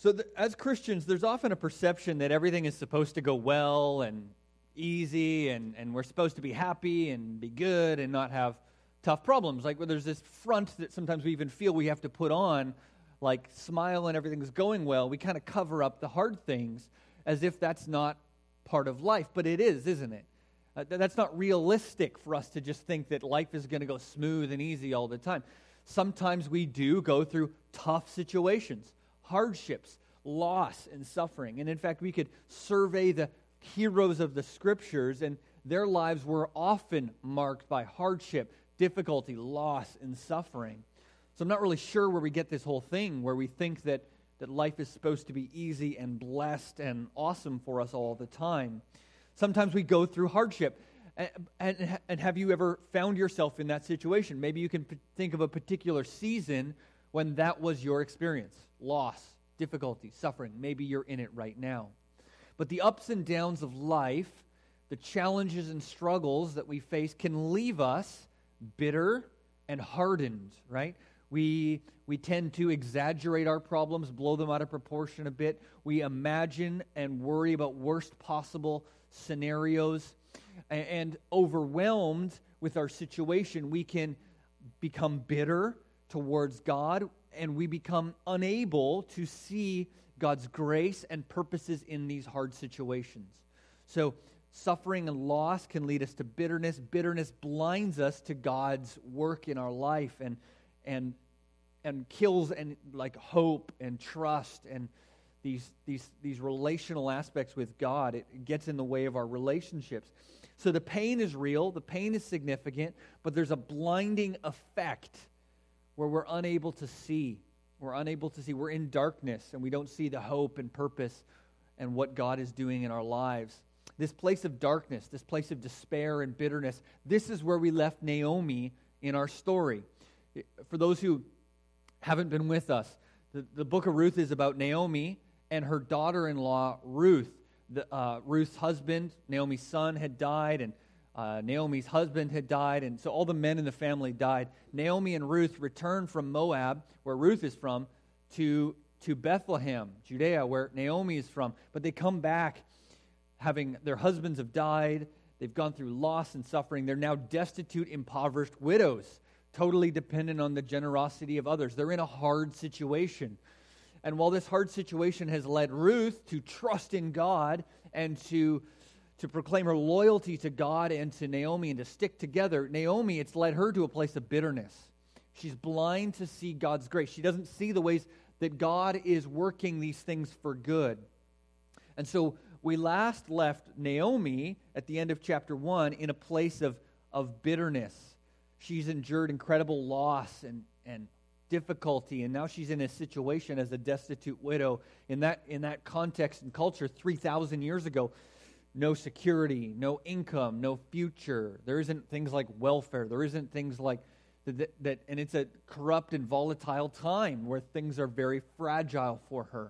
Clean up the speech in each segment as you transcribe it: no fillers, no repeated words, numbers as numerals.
As Christians, there's often a perception that everything is supposed to go well and easy, and we're supposed to be happy and be good and not have tough problems. Like, there's this front that sometimes we even feel we have to put on, like smile and everything's going well. We kind of cover up the hard things as if that's not part of life. But it is, isn't it? That's not realistic for us to just think that life is going to go smooth and easy all the time. Sometimes we do go through tough situations, hardships, loss, and suffering. And in fact, we could survey the heroes of the Scriptures, and their lives were often marked by hardship, difficulty, loss, and suffering. So I'm not really sure where we get this whole thing, where we think that life is supposed to be easy and blessed and awesome for us all the time. Sometimes we go through hardship. And have you ever found yourself in that situation? Maybe you can think of a particular season when that was your experience. Loss, difficulty, suffering. Maybe you're in it right now. But the ups and downs of life, the challenges and struggles that we face can leave us bitter and hardened, right? We tend to exaggerate our problems, blow them out of proportion a bit. We imagine and worry about worst possible scenarios. And overwhelmed with our situation, we can become bitter towards God, and we become unable to see God's grace and purposes in these hard situations. So suffering and loss can lead us to bitterness. Bitterness blinds us to God's work in our life and kills and like hope and trust and these relational aspects with God. It gets in the way of our relationships. So the pain is real, the pain is significant, but there's a blinding effect where we're unable to see. We're unable to see. We're in darkness, and we don't see the hope and purpose and what God is doing in our lives. This place of darkness, this place of despair and bitterness, this is where we left Naomi in our story. For those who haven't been with us, the book of Ruth is about Naomi and her daughter-in-law, Ruth. Ruth's husband, Naomi's son, had died, and Naomi's husband had died, and so all the men in the family died. Naomi and Ruth returned from Moab, where Ruth is from, to Bethlehem, Judea, where Naomi is from. But they come back having their husbands have died. They've gone through loss and suffering. They're now destitute, impoverished widows, totally dependent on the generosity of others. They're in a hard situation. And while this hard situation has led Ruth to trust in God and to proclaim her loyalty to God and to Naomi and to stick together, Naomi, it's led her to a place of bitterness. She's blind to see God's grace. She doesn't see the ways that God is working these things for good. And so we last left Naomi at the end of chapter 1 in a place of bitterness. She's endured incredible loss and difficulty, and now she's in a situation as a destitute widow. In that context and culture, 3,000 years ago, no security, no income, no future. There isn't things like welfare. There isn't things like that, and it's a corrupt and volatile time where things are very fragile for her.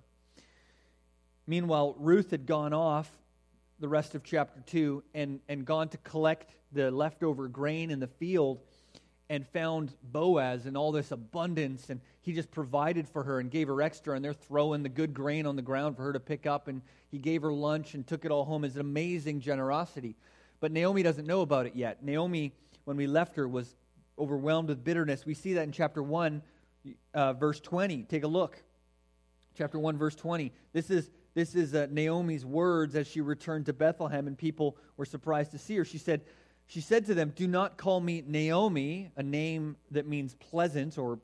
Meanwhile, Ruth had gone off the rest of chapter 2 and gone to collect the leftover grain in the field, and found Boaz in all this abundance, and he just provided for her and gave her extra, and they're throwing the good grain on the ground for her to pick up, and he gave her lunch and took it all home. It's an amazing generosity. But Naomi doesn't know about it yet. Naomi, when we left her, was overwhelmed with bitterness. We see that in chapter 1, verse 20. Take a look. Chapter 1, verse 20. This is Naomi's words as she returned to Bethlehem, and people were surprised to see her. She said to them, "Do not call me Naomi," a name that means pleasant, or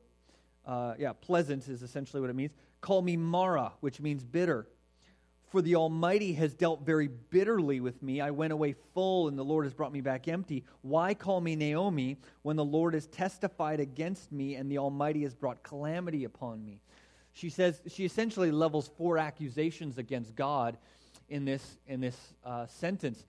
pleasant is essentially what it means. "Call me Mara," which means bitter. "For the Almighty has dealt very bitterly with me. I went away full, and the Lord has brought me back empty. Why call me Naomi when the Lord has testified against me and the Almighty has brought calamity upon me?" She essentially levels 4 accusations against God in this sentence,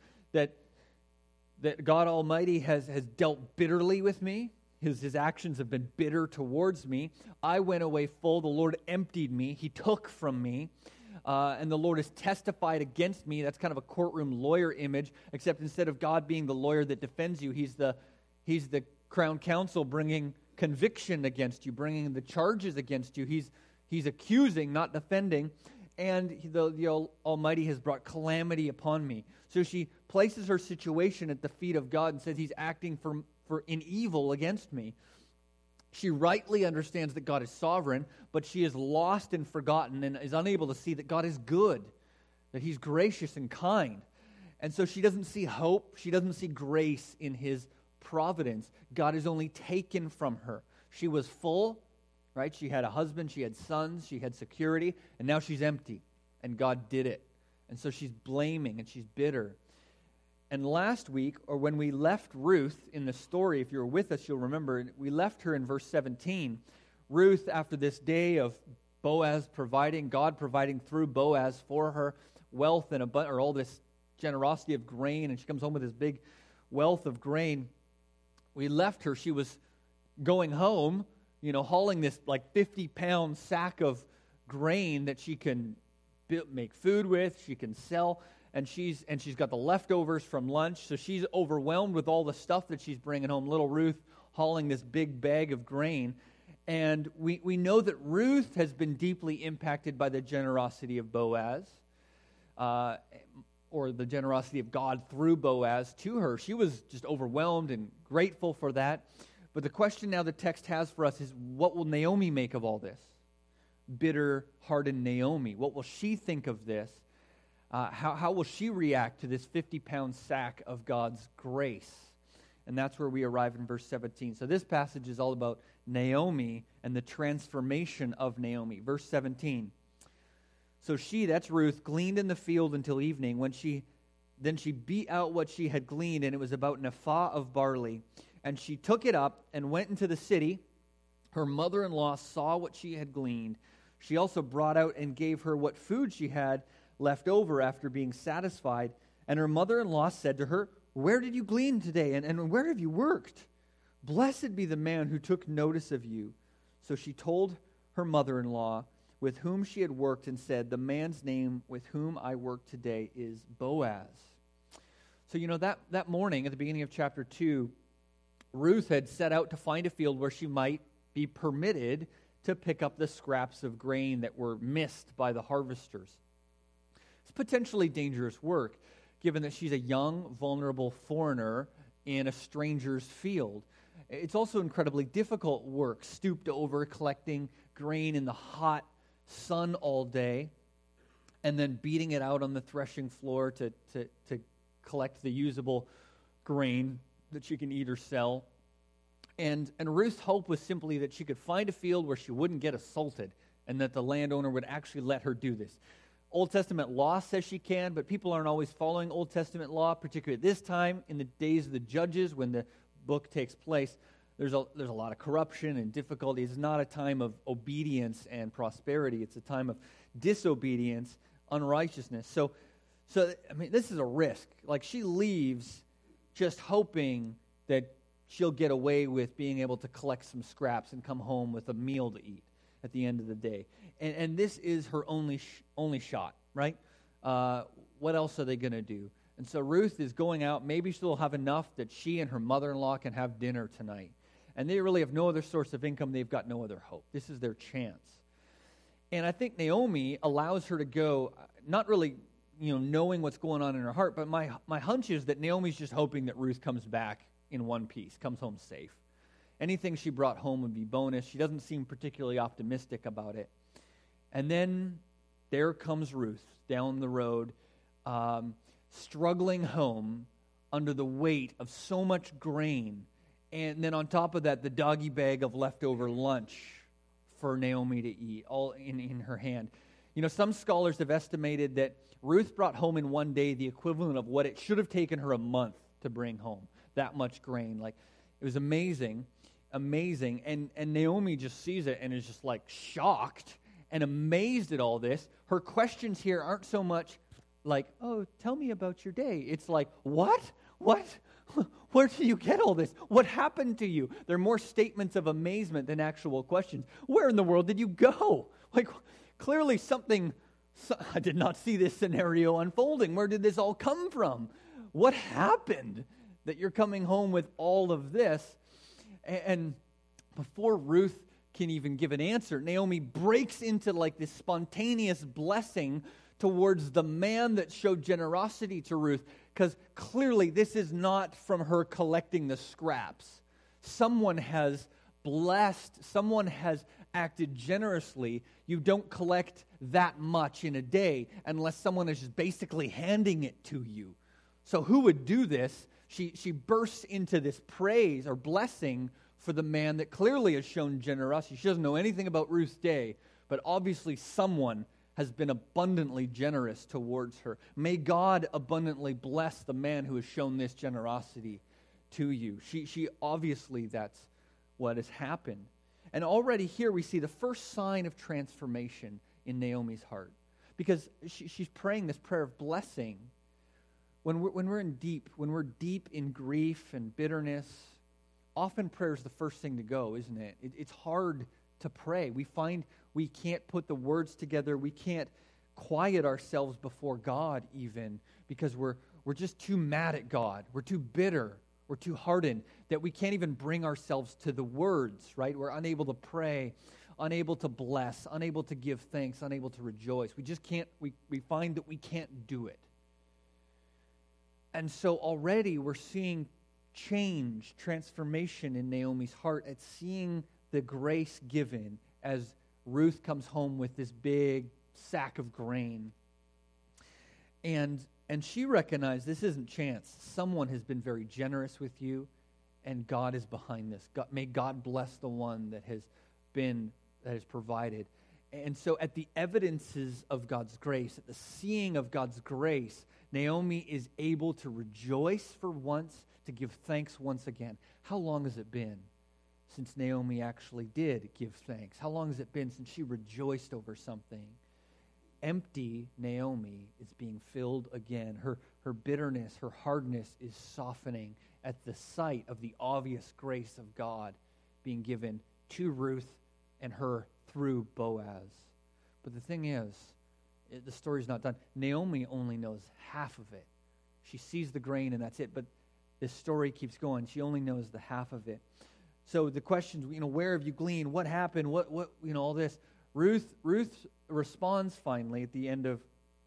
that God Almighty has dealt bitterly with me. His actions have been bitter towards me. I went away full. The Lord emptied me. He took from me. And the Lord has testified against me. That's kind of a courtroom lawyer image, except instead of God being the lawyer that defends you, he's the crown counsel bringing conviction against you, bringing the charges against you. He's accusing, not defending. And the Almighty has brought calamity upon me. So she places her situation at the feet of God and says he's acting in evil against me. She rightly understands that God is sovereign, but she is lost and forgotten and is unable to see that God is good, that he's gracious and kind. And so she doesn't see hope. She doesn't see grace in his providence. God is only taken from her. She was full, right? She had a husband, she had sons, she had security, and now she's empty. And God did it. And so she's blaming and she's bitter. And last week, or when we left Ruth in the story, if you were with us, you'll remember, we left her in verse 17. Ruth, after this day of Boaz providing, God providing through Boaz for her wealth and all this generosity of grain, and she comes home with this big wealth of grain. We left her. She was going home, hauling this like 50-pound sack of grain that she can make food with, she can sell. And she's got the leftovers from lunch, so she's overwhelmed with all the stuff that she's bringing home. Little Ruth hauling this big bag of grain. And we know that Ruth has been deeply impacted by the generosity of Boaz, or the generosity of God through Boaz to her. She was just overwhelmed and grateful for that. But the question now the text has for us is, what will Naomi make of all this? Bitter, hardened Naomi. What will she think of this? How will she react to this 50-pound sack of God's grace? And that's where we arrive in verse 17. So this passage is all about Naomi and the transformation of Naomi. Verse 17. So she, that's Ruth, gleaned in the field until evening. Then she beat out what she had gleaned, and it was about an ephah of barley. And she took it up and went into the city. Her mother-in-law saw what she had gleaned. She also brought out and gave her what food she had left over after being satisfied. And her mother-in-law said to her, "Where did you glean today, and where have you worked? Blessed be the man who took notice of you." So she told her mother-in-law with whom she had worked and said, "The man's name with whom I work today is Boaz." So that morning at the beginning of chapter 2, Ruth had set out to find a field where she might be permitted to pick up the scraps of grain that were missed by the harvesters. It's potentially dangerous work, given that she's a young, vulnerable foreigner in a stranger's field. It's also incredibly difficult work, stooped over, collecting grain in the hot sun all day, and then beating it out on the threshing floor to collect the usable grain that she can eat or sell. And Ruth's hope was simply that she could find a field where she wouldn't get assaulted, and that the landowner would actually let her do this. Old Testament law says she can, but people aren't always following Old Testament law, particularly at this time, in the days of the Judges, when the book takes place. There's a lot of corruption and difficulty. It's not a time of obedience and prosperity. It's a time of disobedience, unrighteousness. So this is a risk. Like, she leaves just hoping that she'll get away with being able to collect some scraps and come home with a meal to eat at the end of the day. And this is her only shot, right? What else are they going to do? And so Ruth is going out. Maybe she'll have enough that she and her mother-in-law can have dinner tonight. And they really have no other source of income. They've got no other hope. This is their chance. And I think Naomi allows her to go, not really, knowing what's going on in her heart, but my hunch is that Naomi's just hoping that Ruth comes back in one piece, comes home safe. Anything she brought home would be bonus. She doesn't seem particularly optimistic about it. And then there comes Ruth down the road, struggling home under the weight of so much grain. And then on top of that, the doggy bag of leftover lunch for Naomi to eat, all in her hand. Some scholars have estimated that Ruth brought home in one day the equivalent of what it should have taken her a month to bring home. That much grain. Like, it was amazing. And Naomi just sees it and is just like shocked and amazed at all this. Her questions here aren't so much like, "Oh, tell me about your day." It's like, "What? Where do you get all this? What happened to you?" They're more statements of amazement than actual questions. "Where in the world did you go?" Like, clearly I did not see this scenario unfolding. Where did this all come from? What happened that you're coming home with all of this? And before Ruth can even give an answer. Naomi breaks into like this spontaneous blessing towards the man that showed generosity to Ruth, because clearly this is not from her collecting the scraps. Someone has blessed, someone has acted generously. You don't collect that much in a day unless someone is just basically handing it to you. So who would do this? She bursts into this praise or blessing for the man that clearly has shown generosity. She doesn't know anything about Ruth's day, but obviously someone has been abundantly generous towards her. May God abundantly bless the man who has shown this generosity to you. She obviously, that's what has happened. And already here we see the first sign of transformation in Naomi's heart, because she's praying this prayer of blessing. When we're deep in grief and bitterness, often prayer is the first thing to go, isn't it? It's hard to pray. We find we can't put the words together. We can't quiet ourselves before God even, because we're just too mad at God. We're too bitter. We're too hardened that we can't even bring ourselves to the words, right? We're unable to pray, unable to bless, unable to give thanks, unable to rejoice. We just can't, we find that we can't do it. And so already we're seeing change, transformation in Naomi's heart at seeing the grace given as Ruth comes home with this big sack of grain. And she recognized this isn't chance. Someone has been very generous with you, and God is behind this. May God bless the one that has provided. And so at the evidences of God's grace, at the seeing of God's grace, Naomi is able to rejoice for once, to give thanks once again. How long has it been since Naomi actually did give thanks? How long has it been since she rejoiced over something? Empty Naomi is being filled again. Her bitterness, her hardness is softening at the sight of the obvious grace of God being given to Ruth and her through Boaz. But the thing is, the story's not done. Naomi only knows half of it. She sees the grain and that's it, but this story keeps going. She only knows the half of it. So the questions, where have you gleaned? What happened? What all this. Ruth responds finally at the end of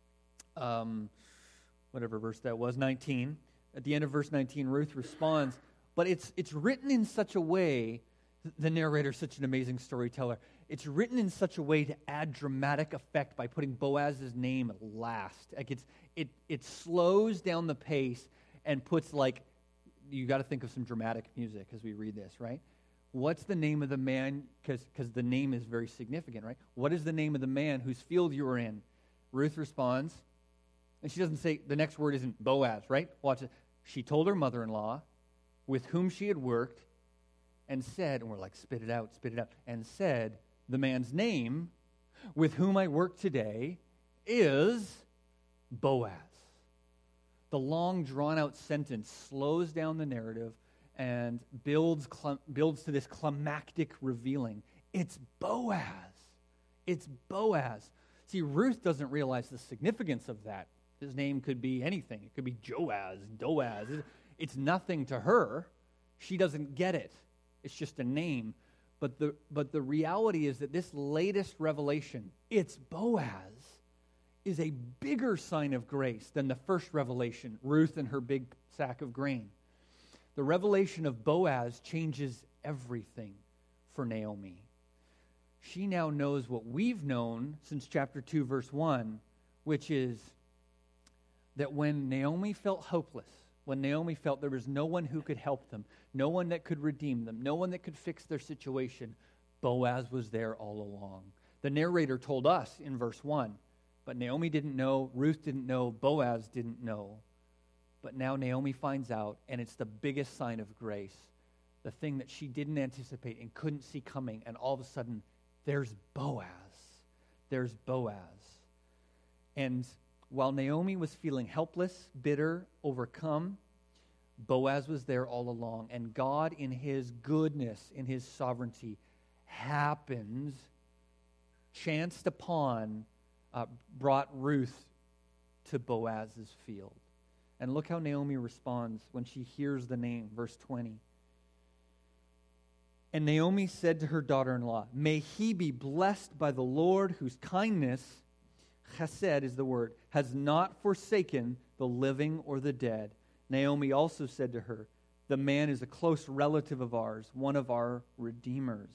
whatever verse that was, 19. At the end of verse 19, Ruth responds, but it's written in such a way, the narrator's such an amazing storyteller, it's written in such a way to add dramatic effect by putting Boaz's name last. Like it slows down the pace and puts you got to think of some dramatic music as we read this, right? What's the name of the man? Because the name is very significant, right? What is the name of the man whose field you were in? Ruth responds, and she doesn't say, the next word isn't Boaz, right? Watch it. She told her mother-in-law, with whom she had worked, and said, and we're like, spit it out, and said, the man's name, with whom I work today, is Boaz. The long, drawn-out sentence slows down the narrative and builds to this climactic revealing. It's Boaz. It's Boaz. See, Ruth doesn't realize the significance of that. His name could be anything. It could be Joaz, Doaz. It's nothing to her. She doesn't get it. It's just a name. But the reality is that this latest revelation, it's Boaz, is a bigger sign of grace than the first revelation, Ruth and her big sack of grain. The revelation of Boaz changes everything for Naomi. She now knows what we've known since chapter 2, verse 1, which is that when Naomi felt hopeless, when Naomi felt there was no one who could help them, no one that could redeem them, no one that could fix their situation, Boaz was there all along. The narrator told us in verse 1, but Naomi didn't know, Ruth didn't know, Boaz didn't know. But now Naomi finds out, and it's the biggest sign of grace, the thing that she didn't anticipate and couldn't see coming, and all of a sudden, there's Boaz. There's Boaz. And while Naomi was feeling helpless, bitter, overcome, Boaz was there all along. And God, in his goodness, in his sovereignty, chanced upon, brought Ruth to Boaz's field. And look how Naomi responds when she hears the name, verse 20. And Naomi said to her daughter-in-law, may he be blessed by the Lord, whose kindness, chesed is the word, has not forsaken the living or the dead. Naomi also said to her, the man is a close relative of ours, one of our redeemers.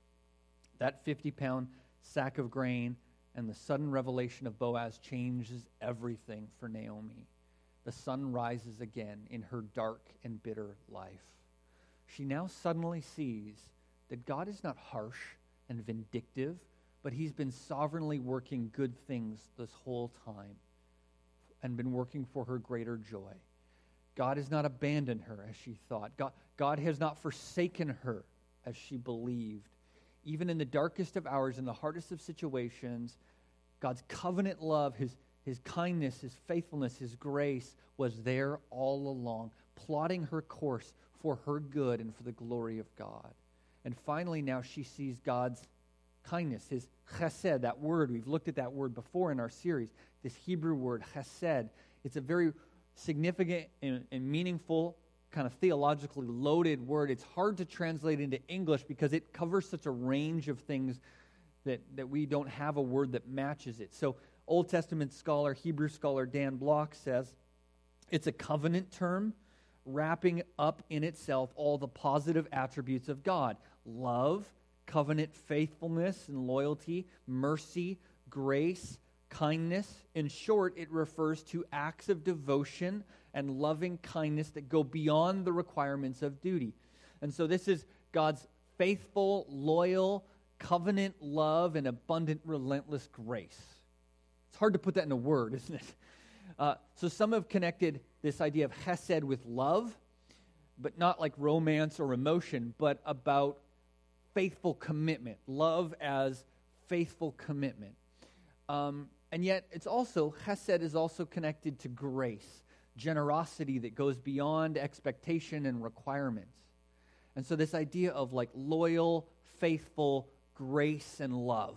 That 50-pound sack of grain and the sudden revelation of Boaz changes everything for Naomi. The sun rises again in her dark and bitter life. She now suddenly sees that God is not harsh and vindictive, but he's been sovereignly working good things this whole time and been working for her greater joy. God has not abandoned her as she thought. God has not forsaken her as she believed. Even in the darkest of hours, in the hardest of situations, God's covenant love, his kindness, his faithfulness, his grace was there all along, plotting her course for her good and for the glory of God. And finally now she sees God's kindness, his chesed, that word. We've looked at that word before in our series, this Hebrew word, chesed. It's a very significant and meaningful, kind of theologically loaded word. It's hard to translate into English because it covers such a range of things that we don't have a word that matches it. So Old Testament scholar, Hebrew scholar Dan Block says it's a covenant term wrapping up in itself all the positive attributes of God: love, covenant faithfulness and loyalty, mercy, grace, kindness. In short, it refers to acts of devotion and loving kindness that go beyond the requirements of duty. And so this is God's faithful, loyal, covenant love and abundant, relentless grace. It's hard to put that in a word, isn't it? So some have connected this idea of chesed with love, but not like romance or emotion, but about faithful commitment. Love as faithful commitment. And yet it's also, chesed is also connected to grace, generosity that goes beyond expectation and requirements. And so this idea of like loyal, faithful grace and love.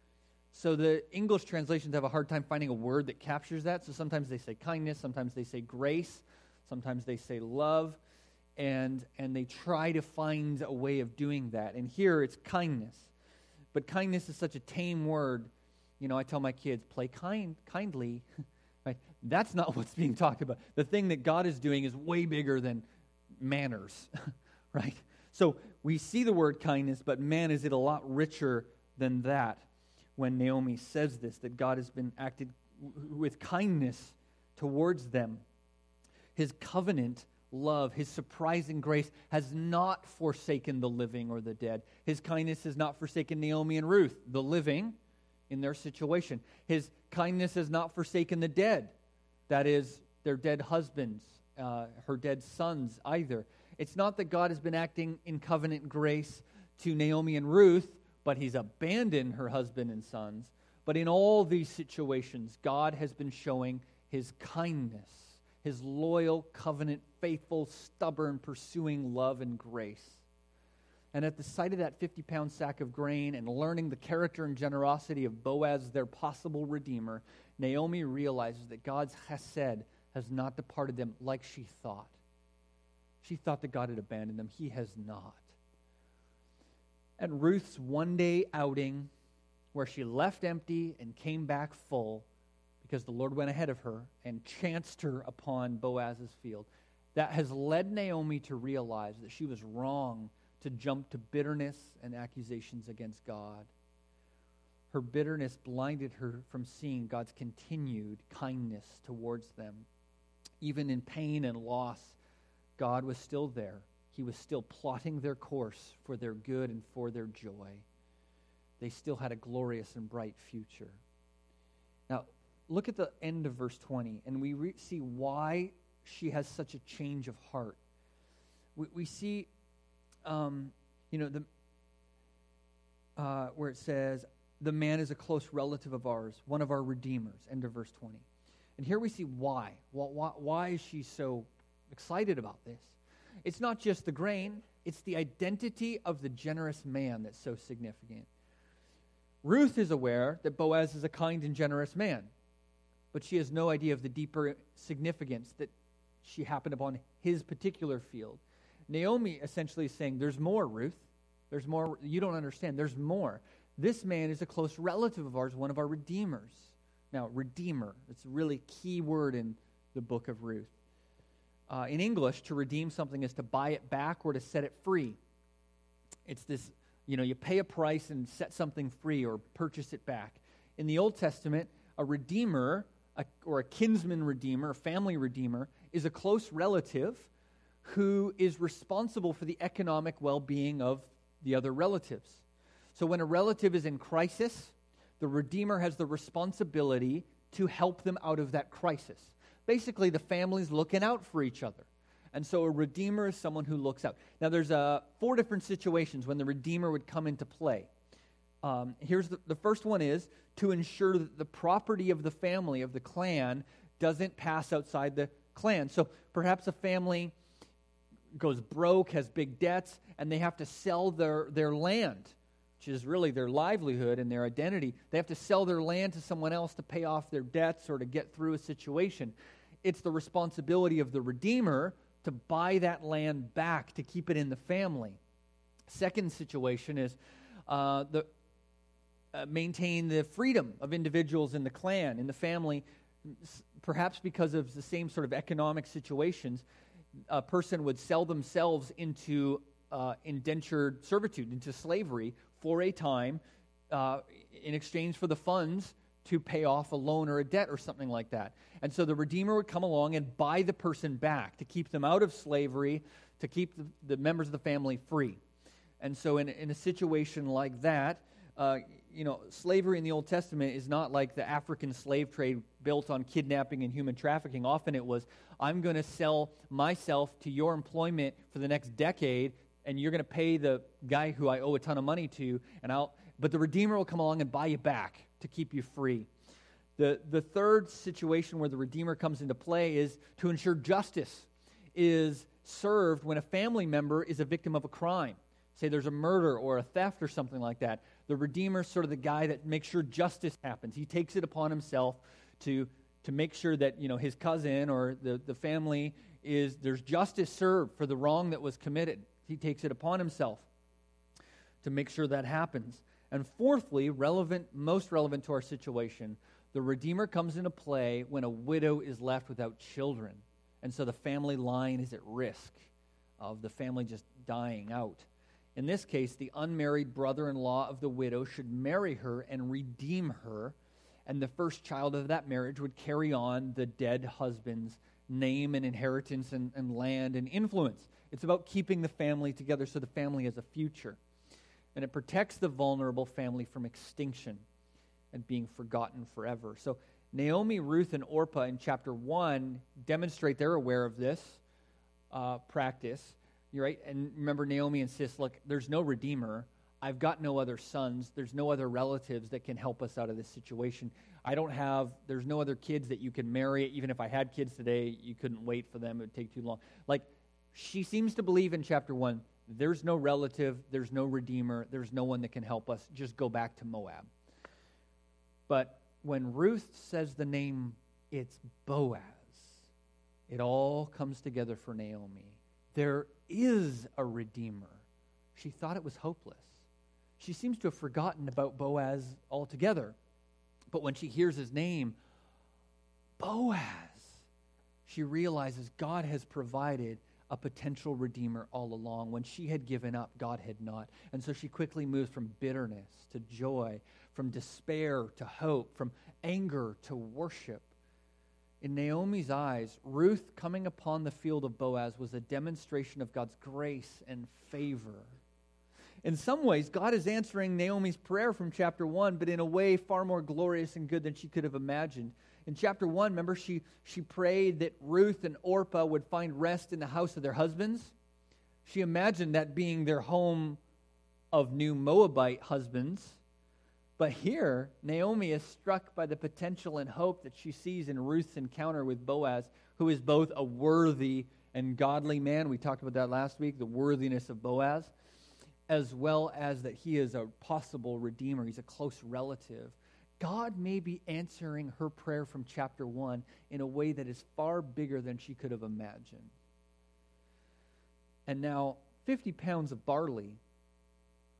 So the English translations have a hard time finding a word that captures that. So sometimes they say kindness, sometimes they say grace, sometimes they say love, and they try to find a way of doing that. And here it's kindness. But kindness is such a tame word. You know, I tell my kids, play kindly. Right? That's not what's being talked about. The thing that God is doing is way bigger than manners, right? So we see the word kindness, but man, is it a lot richer than that when Naomi says this, that God has been acted with kindness towards them. His covenant love, his surprising grace has not forsaken the living or the dead. His kindness has not forsaken Naomi and Ruth, the living, in their situation. His kindness has not forsaken the dead, that is, their dead husbands, her dead sons either. It's not that God has been acting in covenant grace to Naomi and Ruth, but he's abandoned her husband and sons. But in all these situations, God has been showing his kindness, his loyal, covenant, faithful, stubborn, pursuing love and grace. And at the sight of that 50-pound sack of grain and learning the character and generosity of Boaz, their possible redeemer, Naomi realizes that God's chesed has not departed them like she thought. She thought that God had abandoned them. He has not. And Ruth's one-day outing, where she left empty and came back full, because the Lord went ahead of her and chanced her upon Boaz's field, that has led Naomi to realize that she was wrong to jump to bitterness and accusations against God. Her bitterness blinded her from seeing God's continued kindness towards them. Even in pain and loss, God was still there. He was still plotting their course for their good and for their joy. They still had a glorious and bright future. Now, look at the end of verse 20, and we see why she has such a change of heart. We see, where it says, the man is a close relative of ours, one of our redeemers, end of verse 20. And here we see why. Why is she so excited about this? It's not just the grain, it's the identity of the generous man that's so significant. Ruth is aware that Boaz is a kind and generous man, but she has no idea of the deeper significance that she happened upon his particular field. Naomi essentially is saying, there's more, Ruth. There's more. You don't understand. There's more. This man is a close relative of ours, one of our redeemers. Now, redeemer, it's a really key word in the book of Ruth. In English, to redeem something is to buy it back or to set it free. It's this, you pay a price and set something free or purchase it back. In the Old Testament, a redeemer, or a kinsman redeemer, a family redeemer, is a close relative who is responsible for the economic well-being of the other relatives. So when a relative is in crisis, the redeemer has the responsibility to help them out of that crisis. Basically, the family's looking out for each other. And so a redeemer is someone who looks out. Now, there's 4 different situations when the redeemer would come into play. Here's the first one is to ensure that the property of the family, of the clan, doesn't pass outside the clan. So perhaps a family goes broke, has big debts, and they have to sell their land, which is really their livelihood and their identity. They have to sell their land to someone else to pay off their debts or to get through a situation. It's the responsibility of the redeemer to buy that land back, to keep it in the family. Second situation is maintain the freedom of individuals in the clan, in the family. Perhaps because of the same sort of economic situations, a person would sell themselves into indentured servitude, into slavery for a time in exchange for the funds to pay off a loan or a debt or something like that. And so the Redeemer would come along and buy the person back to keep them out of slavery, to keep the members of the family free. And so in a situation like that, slavery in the Old Testament is not like the African slave trade built on kidnapping and human trafficking. Often it was, I'm going to sell myself to your employment for the next decade, and you're going to pay the guy who I owe a ton of money to, but the Redeemer will come along and buy you back to keep you free. The third situation where the Redeemer comes into play is to ensure justice is served when a family member is a victim of a crime. Say there's a murder or a theft or something like that. The Redeemer is sort of the guy that makes sure justice happens. He takes it upon himself to make sure that his cousin or the family there's justice served for the wrong that was committed. He takes it upon himself to make sure that happens. And fourthly, most relevant to our situation, the Redeemer comes into play when a widow is left without children. And so the family line is at risk of the family just dying out. In this case, the unmarried brother-in-law of the widow should marry her and redeem her, and the first child of that marriage would carry on the dead husband's name and inheritance and land and influence. It's about keeping the family together so the family has a future. And it protects the vulnerable family from extinction and being forgotten forever. So Naomi, Ruth, and Orpah in chapter 1 demonstrate they're aware of this practice. You're right. And remember, Naomi insists, look, there's no redeemer. I've got no other sons. There's no other relatives that can help us out of this situation. There's no other kids that you can marry. Even if I had kids today, you couldn't wait for them. It would take too long. She seems to believe in chapter 1, there's no relative, there's no redeemer, there's no one that can help us. Just go back to Moab. But when Ruth says the name, it's Boaz, it all comes together for Naomi. There is a redeemer. She thought it was hopeless. She seems to have forgotten about Boaz altogether. But when she hears his name, Boaz, she realizes God has provided a potential redeemer all along. When she had given up, God had not. And so she quickly moves from bitterness to joy, from despair to hope, from anger to worship. In Naomi's eyes, Ruth coming upon the field of Boaz was a demonstration of God's grace and favor. In some ways, God is answering Naomi's prayer from chapter 1, but in a way far more glorious and good than she could have imagined. In chapter 1, remember, she prayed that Ruth and Orpah would find rest in the house of their husbands. She imagined that being their home of new Moabite husbands. But here, Naomi is struck by the potential and hope that she sees in Ruth's encounter with Boaz, who is both a worthy and godly man. We talked about that last week, the worthiness of Boaz, as well as that he is a possible redeemer. He's a close relative. God may be answering her prayer from chapter 1 in a way that is far bigger than she could have imagined. And now, 50 pounds of barley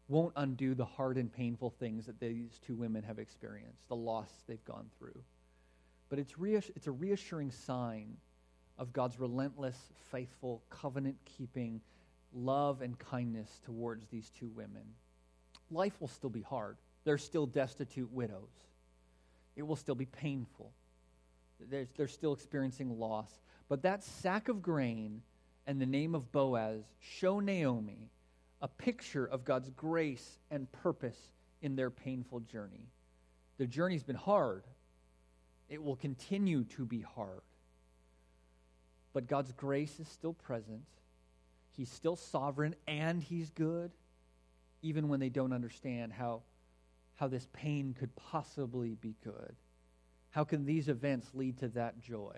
won't undo the hard and painful things that these two women have experienced, the loss they've gone through. But it's a reassuring sign of God's relentless, faithful, covenant-keeping love and kindness towards these two women. Life will still be hard. They're still destitute widows. It will still be painful. They're still experiencing loss. But that sack of grain and the name of Boaz show Naomi a picture of God's grace and purpose in their painful journey. Their journey's been hard. It will continue to be hard. But God's grace is still present. He's still sovereign and He's good, even when they don't understand how this pain could possibly be good. How can these events lead to that joy?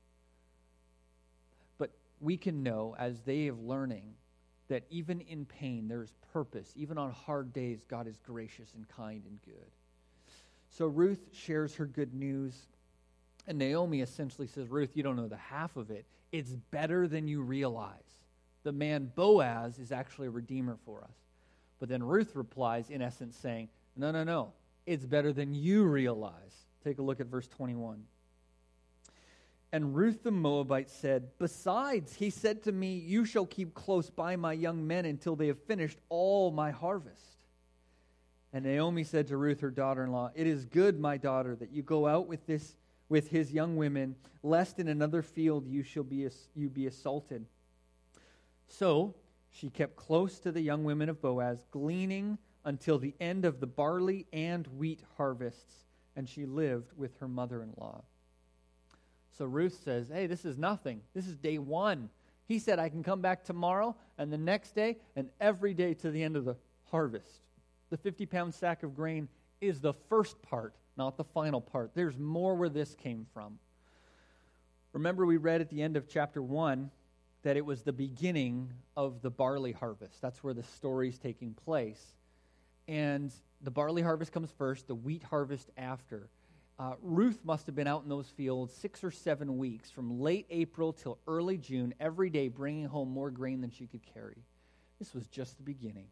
But we can know, as they are learning, that even in pain there is purpose. Even on hard days, God is gracious and kind and good. So Ruth shares her good news, and Naomi essentially says, Ruth, you don't know the half of it. It's better than you realize. The man Boaz is actually a redeemer for us. But then Ruth replies, in essence, saying, no, it's better than you realize. Take a look at verse 21. And Ruth the Moabite said, besides, he said to me, you shall keep close by my young men until they have finished all my harvest. And Naomi said to Ruth, her daughter-in-law, it is good, my daughter, that you go out with his young women, lest in another field you be assaulted. So she kept close to the young women of Boaz, gleaning until the end of the barley and wheat harvests, and she lived with her mother-in-law. So Ruth says, hey, this is nothing. This is day one. He said I can come back tomorrow and the next day and every day to the end of the harvest. The 50-pound sack of grain is the first part, not the final part. There's more where this came from. Remember, we read at the end of chapter 1 that it was the beginning of the barley harvest. That's where the story's taking place. And the barley harvest comes first, the wheat harvest after. Ruth must have been out in those fields 6 or 7 weeks, from late April till early June, every day bringing home more grain than she could carry. This was just the beginning.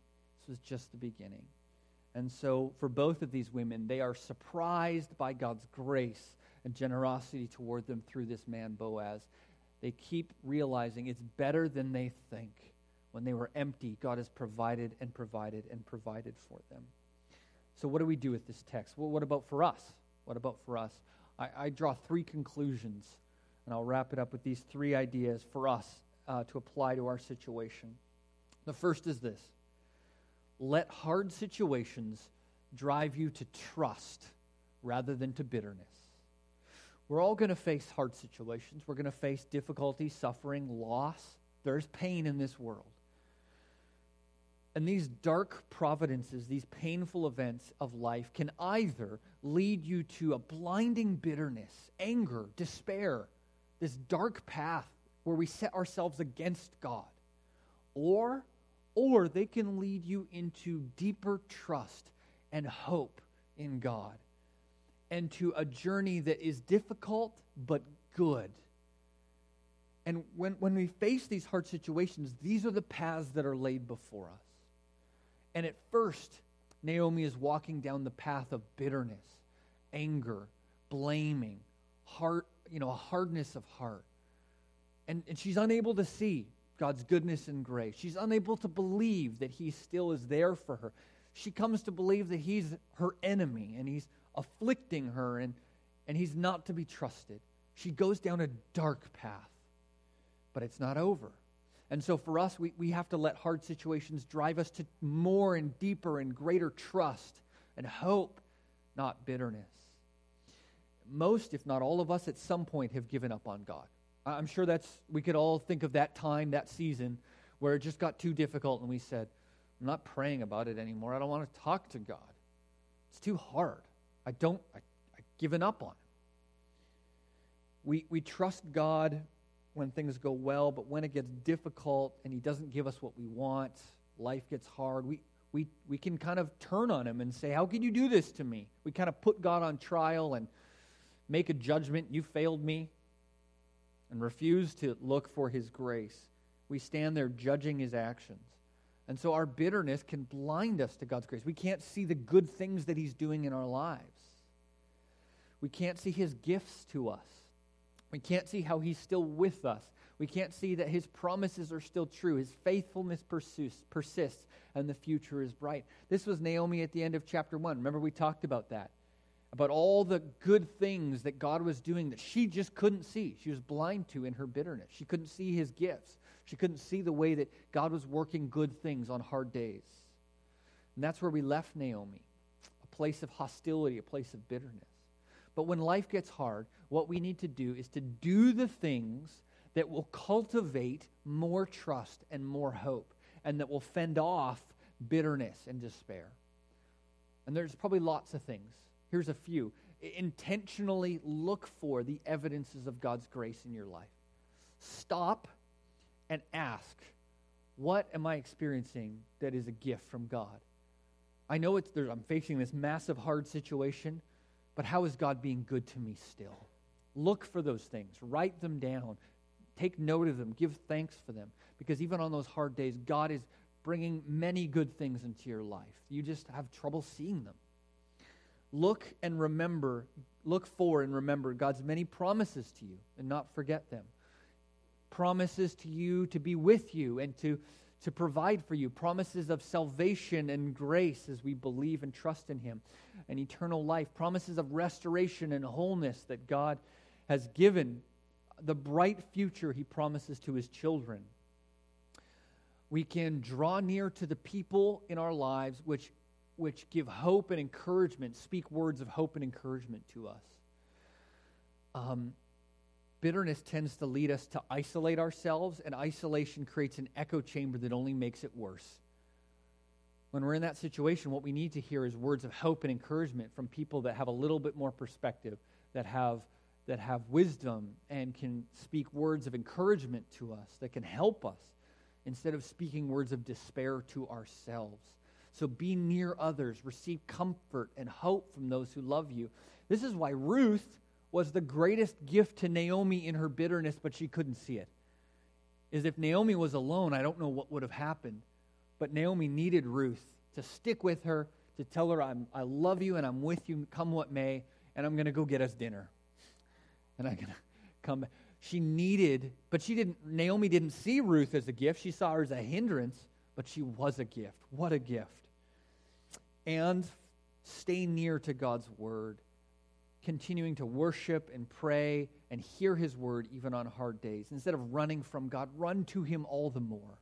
And so for both of these women, they are surprised by God's grace and generosity toward them through this man Boaz. They keep realizing it's better than they think. When they were empty, God has provided and provided and provided for them. So what do we do with this text? Well, what about for us? I draw 3 conclusions, and I'll wrap it up with these 3 ideas for us to apply to our situation. The first is this: let hard situations drive you to trust rather than to bitterness. We're all going to face hard situations. We're going to face difficulty, suffering, loss. There's pain in this world. And these dark providences, these painful events of life can either lead you to a blinding bitterness, anger, despair, this dark path where we set ourselves against God, or they can lead you into deeper trust and hope in God, and to a journey that is difficult but good. And when we face these hard situations, these are the paths that are laid before us. And at first, Naomi is walking down the path of bitterness, anger, blaming, a hardness of heart. And she's unable to see God's goodness and grace. She's unable to believe that He still is there for her. She comes to believe that He's her enemy and He's afflicting her and He's not to be trusted. She goes down a dark path, but it's not over. And so for us, we have to let hard situations drive us to more and deeper and greater trust and hope, not bitterness. Most, if not all of us, at some point have given up on God. I'm sure we could all think of that time, that season, where it just got too difficult and we said, I'm not praying about it anymore. I don't want to talk to God. It's too hard. I've given up on Him. We trust God when things go well, but when it gets difficult and He doesn't give us what we want, life gets hard, we can kind of turn on Him and say, how can you do this to me? We kind of put God on trial and make a judgment, you failed me, and refuse to look for His grace. We stand there judging His actions. And so our bitterness can blind us to God's grace. We can't see the good things that he's doing in our lives. We can't see his gifts to us. We can't see how he's still with us. We can't see that his promises are still true. His faithfulness persists, and the future is bright. This was Naomi at the end of chapter 1. Remember, we talked about that, about all the good things that God was doing that she just couldn't see. She was blind to in her bitterness. She couldn't see his gifts. She couldn't see the way that God was working good things on hard days. And that's where we left Naomi, a place of hostility, a place of bitterness. But when life gets hard, what we need to do is to do the things that will cultivate more trust and more hope, and that will fend off bitterness and despair. And there's probably lots of things. Here's a few. Intentionally look for the evidences of God's grace in your life. Stop and ask, what am I experiencing that is a gift from God? I know I'm facing this massive hard situation, but how is God being good to me still? Look for those things. Write them down. Take note of them. Give thanks for them. Because even on those hard days, God is bringing many good things into your life. You just have trouble seeing them. Look for and remember God's many promises to you and not forget them. Promises to you to be with you and to provide for you. Promises of salvation and grace as we believe and trust in him. And eternal life. Promises of restoration and wholeness that God has given. The bright future he promises to his children. We can draw near to the people in our lives which give hope and encouragement, speak words of hope and encouragement to us. Bitterness tends to lead us to isolate ourselves, and isolation creates an echo chamber that only makes it worse. When we're in that situation, what we need to hear is words of hope and encouragement from people that have a little bit more perspective, that have wisdom and can speak words of encouragement to us, that can help us, instead of speaking words of despair to ourselves. So be near others, receive comfort and hope from those who love you. This is why Ruth was the greatest gift to Naomi in her bitterness, but she couldn't see it. Is if Naomi was alone, I don't know what would have happened. But Naomi needed Ruth to stick with her, to tell her, I love you and I'm with you, come what may, and I'm going to go get us dinner. And I'm going to come back. Naomi didn't see Ruth as a gift. She saw her as a hindrance, but she was a gift. What a gift. And stay near to God's word, continuing to worship and pray and hear his word even on hard days. Instead of running from God, run to him all the more.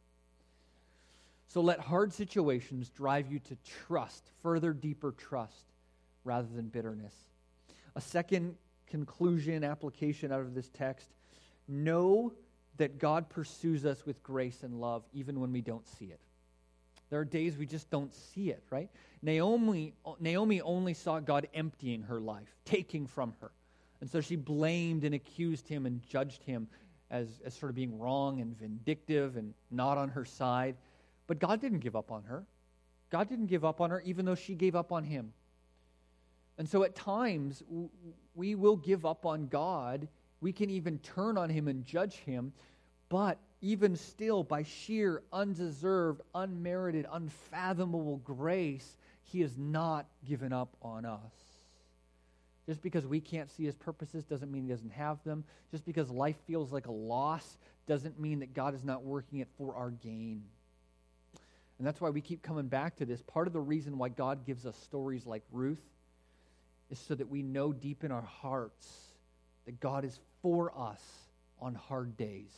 So let hard situations drive you to trust, further, deeper trust, rather than bitterness. A second conclusion, application out of this text, know that God pursues us with grace and love even when we don't see it. There are days we just don't see it, right? Naomi only saw God emptying her life, taking from her. And so she blamed and accused him and judged him as sort of being wrong and vindictive and not on her side. But God didn't give up on her. God didn't give up on her even though she gave up on him. And so at times, we will give up on God. We can even turn on him and judge him. But even still, by sheer, undeserved, unmerited, unfathomable grace, he has not given up on us. Just because we can't see his purposes doesn't mean he doesn't have them. Just because life feels like a loss doesn't mean that God is not working it for our gain. And that's why we keep coming back to this. Part of the reason why God gives us stories like Ruth is so that we know deep in our hearts that God is for us on hard days.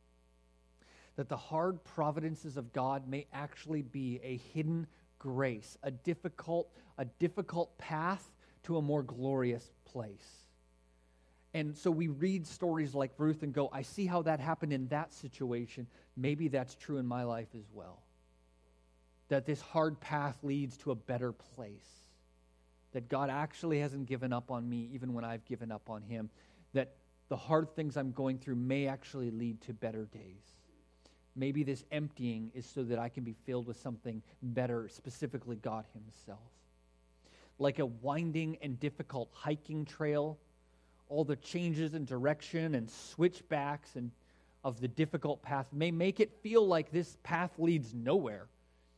That the hard providences of God may actually be a hidden grace, a difficult path to a more glorious place. And so we read stories like Ruth and go, I see how that happened in that situation. Maybe that's true in my life as well. That this hard path leads to a better place. That God actually hasn't given up on me even when I've given up on him. That the hard things I'm going through may actually lead to better days. Maybe this emptying is so that I can be filled with something better, specifically God himself. Like a winding and difficult hiking trail, all the changes in direction and switchbacks and of the difficult path may make it feel like this path leads nowhere.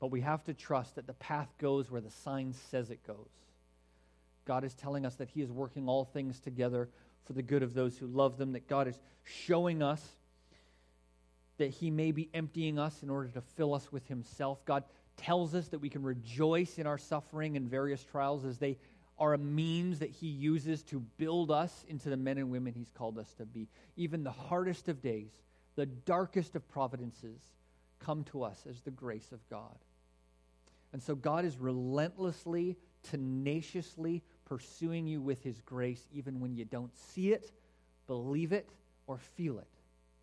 But we have to trust that the path goes where the sign says it goes. God is telling us that he is working all things together for the good of those who love them, that God is showing us that he may be emptying us in order to fill us with himself. God tells us that we can rejoice in our suffering and various trials as they are a means that he uses to build us into the men and women he's called us to be. Even the hardest of days, the darkest of providences, come to us as the grace of God. And so God is relentlessly, tenaciously pursuing you with his grace, even when you don't see it, believe it, or feel it.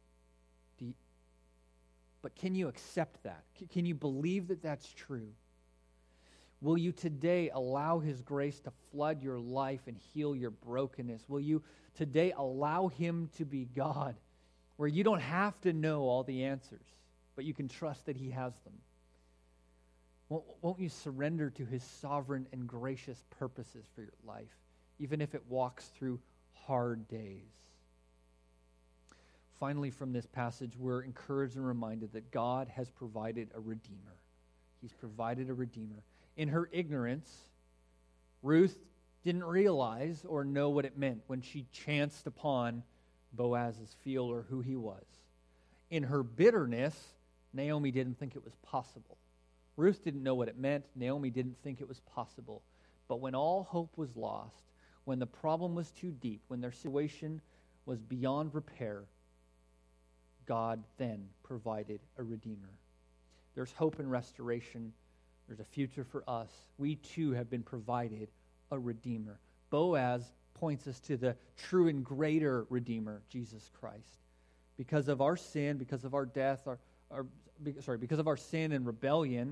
But can you accept that? Can you believe that that's true? Will you today allow his grace to flood your life and heal your brokenness? Will you today allow him to be God, where you don't have to know all the answers, but you can trust that he has them? Won't you surrender to his sovereign and gracious purposes for your life, even if it walks through hard days? Finally, from this passage, we're encouraged and reminded that God has provided a redeemer. He's provided a redeemer. In her ignorance, Ruth didn't realize or know what it meant when she chanced upon Boaz's field or who he was. In her bitterness, Naomi didn't think it was possible. Ruth didn't know what it meant. Naomi didn't think it was possible. But when all hope was lost, when the problem was too deep, when their situation was beyond repair, God then provided a redeemer. There's hope and restoration. There's a future for us. We too have been provided a redeemer. Boaz points us to the true and greater redeemer, Jesus Christ. Because of our sin, because of our death, because of our sin and rebellion,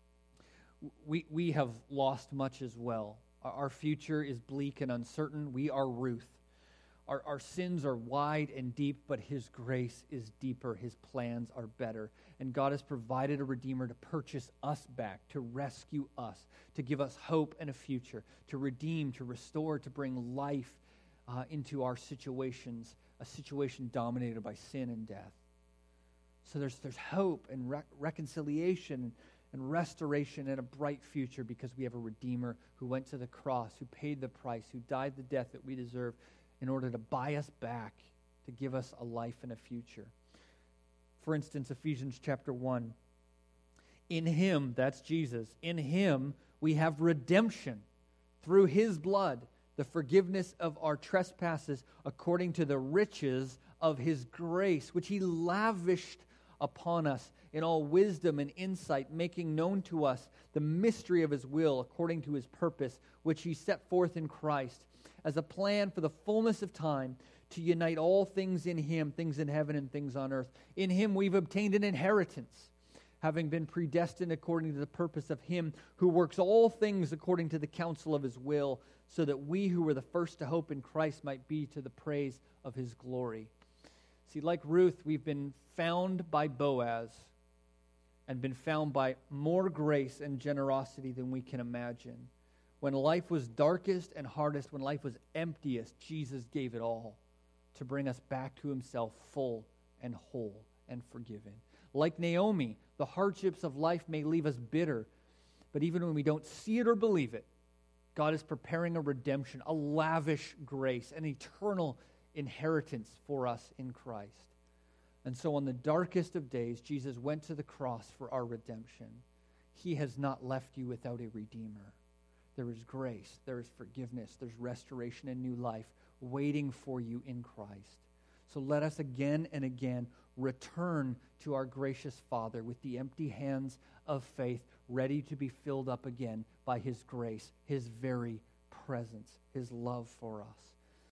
we have lost much as well. Our future is bleak and uncertain. We are Ruth. Our sins are wide and deep, but his grace is deeper. His plans are better. And God has provided a redeemer to purchase us back, to rescue us, to give us hope and a future, to redeem, to restore, to bring life into our situations, a situation dominated by sin and death. So there's hope and reconciliation and restoration and a bright future because we have a redeemer who went to the cross, who paid the price, who died the death that we deserve, in order to buy us back, to give us a life and a future. For instance, Ephesians chapter 1. In him, that's Jesus, in him we have redemption through his blood, the forgiveness of our trespasses according to the riches of his grace, which he lavished upon us in all wisdom and insight, making known to us the mystery of his will according to his purpose, which he set forth in Christ, as a plan for the fullness of time to unite all things in him, things in heaven and things on earth. In him we've obtained an inheritance, having been predestined according to the purpose of him who works all things according to the counsel of his will, so that we who were the first to hope in Christ might be to the praise of his glory. See, like Ruth, we've been found by Boaz and been found by more grace and generosity than we can imagine. When life was darkest and hardest, when life was emptiest, Jesus gave it all to bring us back to himself full and whole and forgiven. Like Naomi, the hardships of life may leave us bitter, but even when we don't see it or believe it, God is preparing a redemption, a lavish grace, an eternal inheritance for us in Christ. And so on the darkest of days, Jesus went to the cross for our redemption. He has not left you without a redeemer. There is grace, there is forgiveness, there's restoration and new life waiting for you in Christ. So let us again and again return to our gracious Father with the empty hands of faith, ready to be filled up again by his grace, his very presence, his love for us.